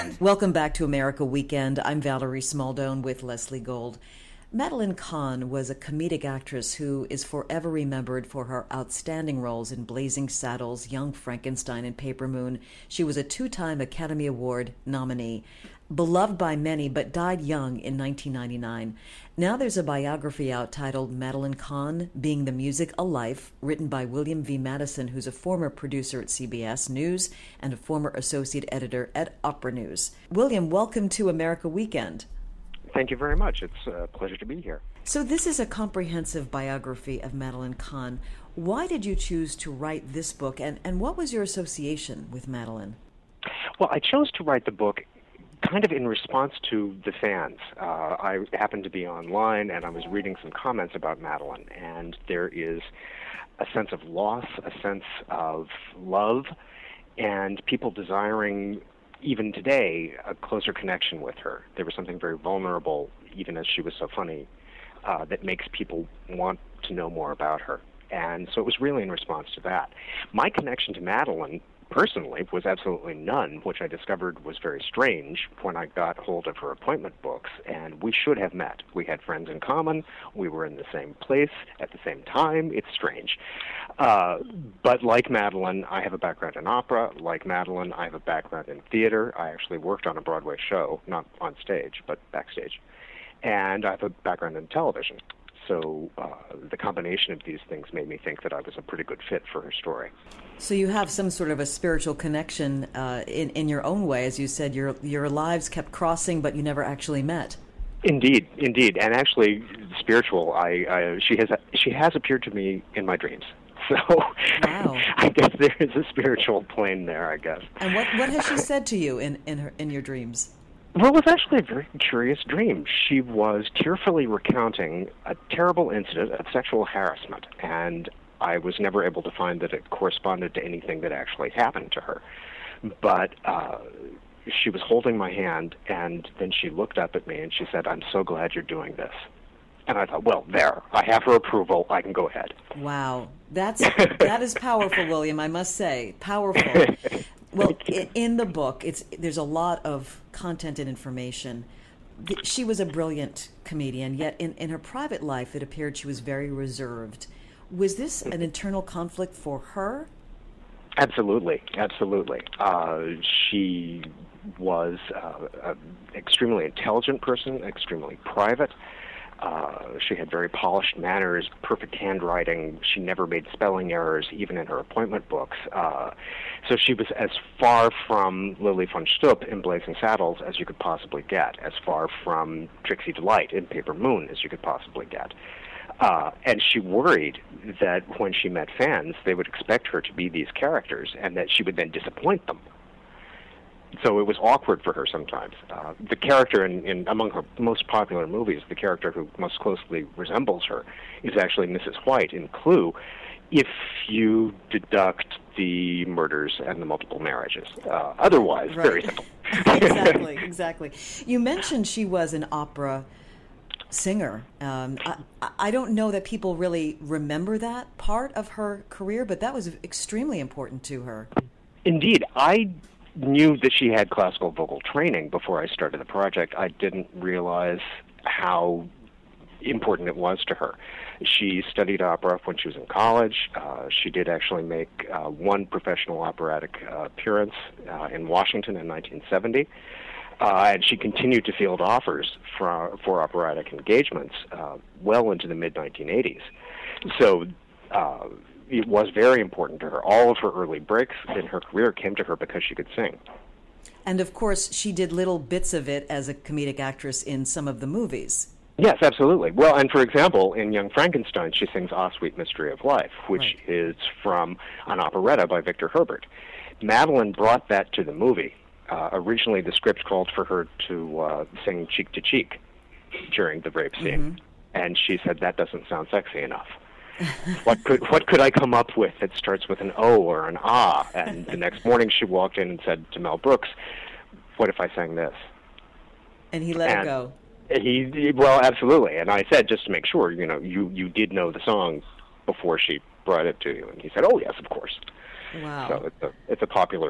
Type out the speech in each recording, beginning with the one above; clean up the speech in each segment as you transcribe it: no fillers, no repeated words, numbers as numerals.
Weekend. Welcome back to America Weekend. I'm Valerie Smaldone with Leslie Gold. Madeline Kahn was a comedic actress who is forever remembered for her outstanding roles in Blazing Saddles, Young Frankenstein, and Paper Moon. She was a two-time Academy Award nominee. Beloved by many, but died young in 1999. Now there's a biography out titled Madeline Kahn, Being the Music, A Life, written by William V. Madison, who's a former producer at CBS News and a former associate editor at Opera News. William, welcome to America Weekend. Thank you very much. It's a pleasure to be here. So this is a comprehensive biography of Madeline Kahn. Why did you choose to write this book, and what was your association with Madeline? Well, I chose to write the book kind of in response to the fans. I happened to be online, and I was reading some comments about Madeline, and there is a sense of loss, a sense of love, and people desiring even today, a closer connection with her. There was something very vulnerable, even as she was so funny, that makes people want to know more about her. And so it was really in response to that. My connection to Madeline, personally, was absolutely none, which I discovered was very strange when I got hold of her appointment books, and we should have met. We had friends in common. We were in the same place at the same time. It's strange. But like Madeline, I have a background in opera. Like Madeline, I have a background in theater. I actually worked on a Broadway show, not on stage, but backstage. And I have a background in television. So the combination of these things made me think that I was a pretty good fit for her story. So you have some sort of a spiritual connection in your own way. As you said, your lives kept crossing, but you never actually met. Indeed. And actually, spiritual. She has appeared to me in my dreams. So wow. I guess there is a spiritual plane there, I guess. And what has she said to you in your dreams? Well, it was actually a very curious dream. She was tearfully recounting a terrible incident of sexual harassment, and I was never able to find that it corresponded to anything that actually happened to her. But she was holding my hand, and then she looked up at me and she said, "I'm so glad you're doing this." And I thought, well, there, I have her approval. I can go ahead. Wow. That is powerful, William, I must say. Powerful. Well, in the book, there's a lot of content and information. She was a brilliant comedian, yet in her private life, it appeared she was very reserved. Was this an internal conflict for her? Absolutely. She was an extremely intelligent person, extremely private. She had very polished manners, perfect handwriting. She never made spelling errors, even in her appointment books. So she was as far from Lily von Stupp in Blazing Saddles as you could possibly get, as far from Trixie Delight in Paper Moon as you could possibly get. And she worried that when she met fans, they would expect her to be these characters and that she would then disappoint them. So it was awkward for her sometimes. The character in among her most popular movies, the character who most closely resembles her, is actually Mrs. White in Clue, if you deduct the murders and the multiple marriages. Otherwise, right. Very simple. Exactly. You mentioned she was an opera singer. I don't know that people really remember that part of her career, but that was extremely important to her. Indeed. I knew that she had classical vocal training before I started the project. I didn't realize how important it was to her. She studied opera when she was in college. She did actually make one professional operatic appearance in Washington in 1970. And she continued to field offers for operatic engagements well into the mid-1980s. So it was very important to her. All of her early breaks in her career came to her because she could sing. And, of course, she did little bits of it as a comedic actress in some of the movies. Yes, absolutely. Well, and for example, in Young Frankenstein, she sings Ah, Sweet Mystery of Life, which is from an operetta by Victor Herbert. Madeline brought that to the movie. Originally, the script called for her to sing Cheek to Cheek during the rape scene, and she said, that doesn't sound sexy enough. What could I come up with that starts with an O or an ah? And the next morning she walked in and said to Mel Brooks, what if I sang this? And he let her go. Well, absolutely. And I said, just to make sure, you did know the song before she brought it to you. And he said, oh, yes, of course. Wow. So it's a popular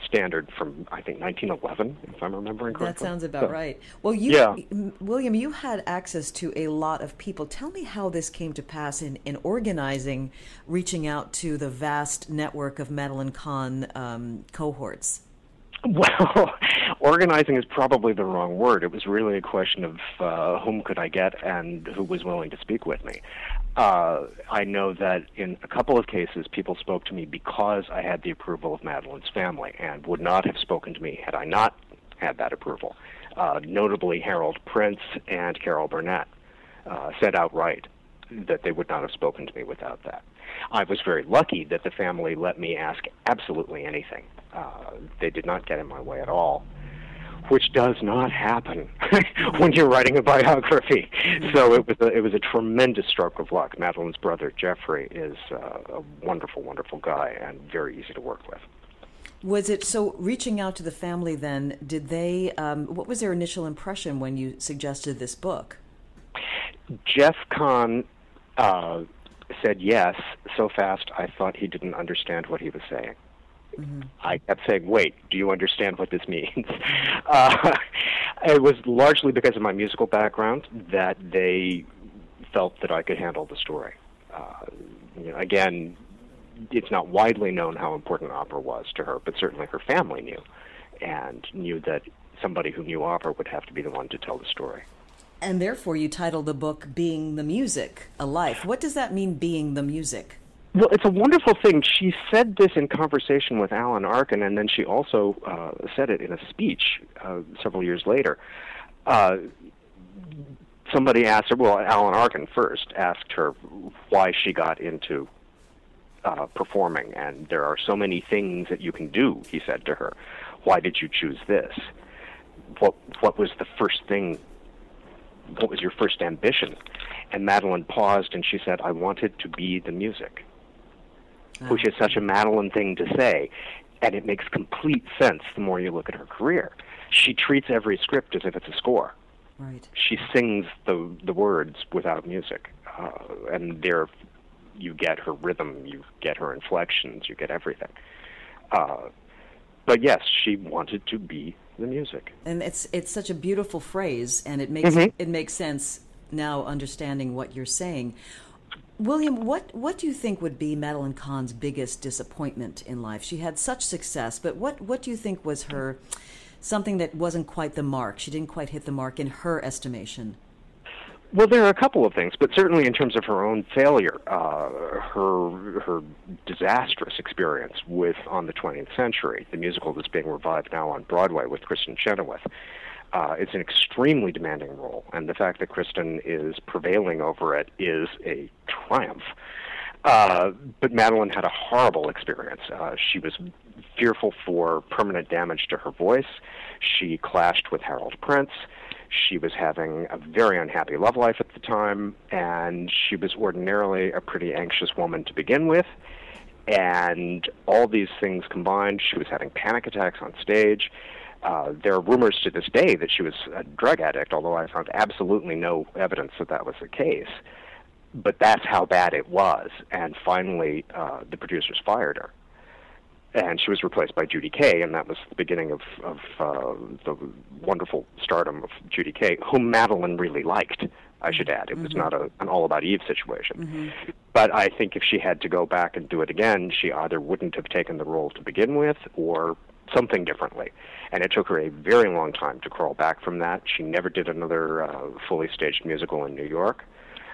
standard from, I think, 1911, if I'm remembering correctly. That sounds about right. Well, William, you had access to a lot of people. Tell me how this came to pass in organizing, reaching out to the vast network of Madeline Kahn cohorts. Well, organizing is probably the wrong word. It was really a question of whom could I get and who was willing to speak with me. I know that in a couple of cases, people spoke to me because I had the approval of Madeline's family and would not have spoken to me had I not had that approval. Notably, Harold Prince and Carol Burnett said outright that they would not have spoken to me without that. I was very lucky that the family let me ask absolutely anything. They did not get in my way at all, which does not happen when you're writing a biography. So it was a tremendous stroke of luck. Madeline's brother, Jeffrey, is a wonderful, wonderful guy and very easy to work with. Was it so? Reaching out to the family, then, did they? What was their initial impression when you suggested this book? Jeff Kahn said yes so fast I thought he didn't understand what he was saying. Mm-hmm. I kept saying, wait, do you understand what this means? It was largely because of my musical background that they felt that I could handle the story. Again, it's not widely known how important opera was to her, but certainly her family knew, and knew that somebody who knew opera would have to be the one to tell the story. And therefore you titled the book Being the Music, A Life. What does that mean, being the music? Well, it's a wonderful thing. She said this in conversation with Alan Arkin, and then she also said it in a speech several years later. Somebody asked her, well, Alan Arkin first asked her why she got into performing, and there are so many things that you can do, he said to her. Why did you choose this? What was the first thing? What was your first ambition? And Madeline paused and she said, I wanted to be the music, which is such a Madeline thing to say. And it makes complete sense the more you look at her career. She treats every script as if it's a score. Right. She sings the words without music. And there you get her rhythm, you get her inflections, you get everything. But yes, she wanted to be the music. And it's such a beautiful phrase, and it makes sense now understanding what you're saying. William, what do you think would be Madeline Kahn's biggest disappointment in life? She had such success, but what do you think was her something that wasn't quite the mark? She didn't quite hit the mark in her estimation. Well, there are a couple of things, but certainly in terms of her own failure, her disastrous experience with On the 20th Century, the musical that's being revived now on Broadway with Kristen Chenoweth. It's an extremely demanding role, and the fact that Kristen is prevailing over it is a triumph. But Madeline had a horrible experience. She was fearful for permanent damage to her voice. She clashed with Harold Prince. She was having a very unhappy love life at the time, and she was ordinarily a pretty anxious woman to begin with. And all these things combined, she was having panic attacks on stage. There are rumors to this day that she was a drug addict, although I found absolutely no evidence that that was the case. But that's how bad it was. And finally, the producers fired her. And she was replaced by Judy Kaye, and that was the beginning of the wonderful stardom of Judy Kaye, whom Madeline really liked, I should add. It was not an All About Eve situation. But I think if she had to go back and do it again, she either wouldn't have taken the role to begin with or something differently. And it took her a very long time to crawl back from that. She never did another fully staged musical in New York.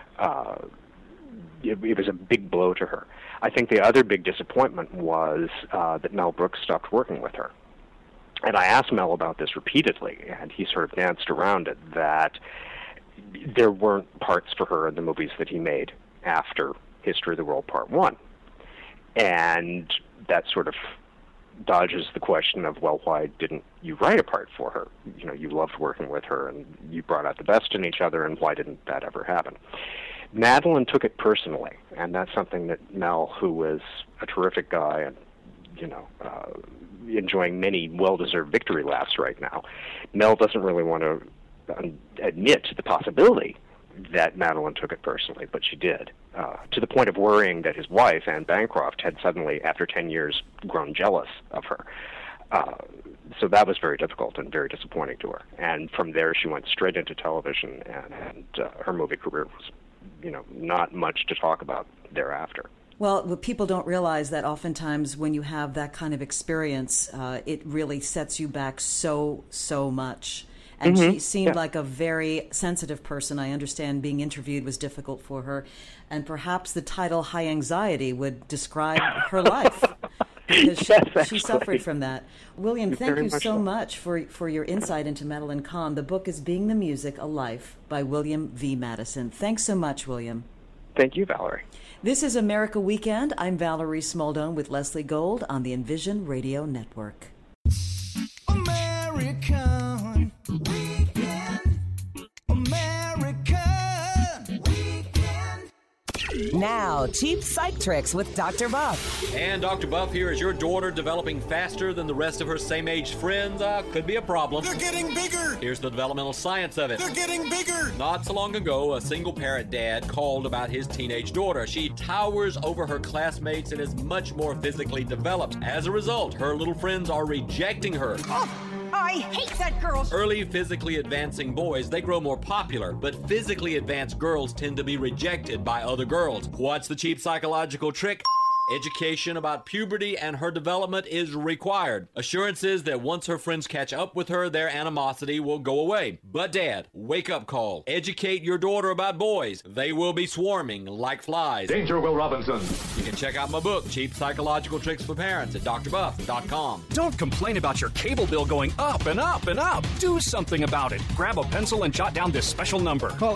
It was a big blow to her. I think the other big disappointment was that Mel Brooks stopped working with her. And I asked Mel about this repeatedly, and he sort of danced around it, that there weren't parts for her in the movies that he made after History of the World Part 1. And that sort of dodges the question of, well, why didn't you write a part for her? You know, you loved working with her, and you brought out the best in each other, and why didn't that ever happen? Madeline took it personally, and that's something that Mel, who is a terrific guy and, enjoying many well-deserved victory laps right now, Mel doesn't really want to admit the possibility that Madeline took it personally, but she did, to the point of worrying that his wife, Anne Bancroft, had suddenly, after 10 years, grown jealous of her. So that was very difficult and very disappointing to her. And from there, she went straight into television, and her movie career was, not much to talk about thereafter. Well, people don't realize that oftentimes when you have that kind of experience, it really sets you back so much. And she seemed like a very sensitive person. I understand being interviewed was difficult for her. And perhaps the title High Anxiety would describe her life. Because she suffered from that. William, thank you so much for your insight into Madeline Kahn. The book is Being the Music, A Life by William V. Madison. Thanks so much, William. Thank you, Valerie. This is America Weekend. I'm Valerie Smaldone with Leslie Gold on the Envision Radio Network. American Weekend. American Weekend. Now, cheap psych tricks with Dr. Buff. And Dr. Buff here. Is your daughter developing faster than the rest of her same-age friends? Could be a problem. They're getting bigger. Here's the developmental science of it. They're getting bigger. Not so long ago, a single-parent dad called about his teenage daughter. She towers over her classmates and is much more physically developed. As a result, her little friends are rejecting her. I hate that girl. Early physically advancing boys, they grow more popular, but physically advanced girls tend to be rejected by other girls. What's the cheap psychological trick? Education about puberty and her development is required. Assurances that once her friends catch up with her, their animosity will go away. But Dad, wake up call. Educate your daughter about boys. They will be swarming like flies. Danger, Will Robinson. You can check out my book, Cheap Psychological Tricks for Parents, at drbuff.com. Don't complain about your cable bill going up and up and up. Do something about it. Grab a pencil and jot down this special number. Call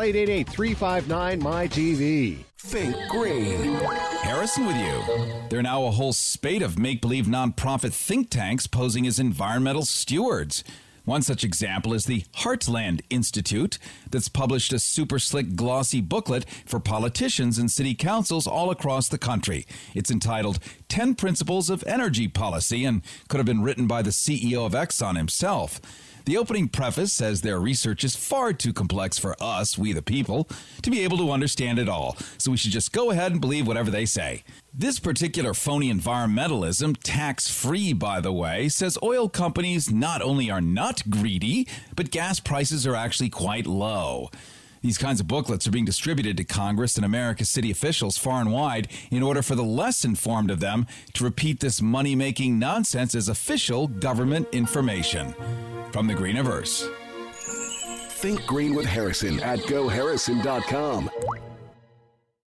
888-359-MY-TV. Think Green. Harrison with you. There are now a whole spate of make-believe nonprofit think tanks posing as environmental stewards. One such example is the Heartland Institute that's published a super slick glossy booklet for politicians and city councils all across the country. It's entitled 10 Principles of Energy Policy and could have been written by the CEO of Exxon himself. The opening preface says their research is far too complex for us, we the people, to be able to understand it all, so we should just go ahead and believe whatever they say. This particular phony environmentalism, tax-free by the way, says oil companies not only are not greedy, but gas prices are actually quite low. These kinds of booklets are being distributed to Congress and America's city officials far and wide in order for the less informed of them to repeat this money-making nonsense as official government information. From the Greeniverse. Think Green with Harrison at GoHarrison.com.